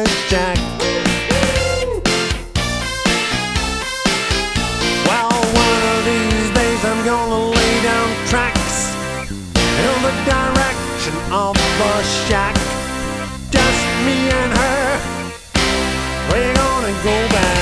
Jack. Well, one of these days I'm gonna lay down tracks in the direction of the shack. Just me and her, we're gonna go back.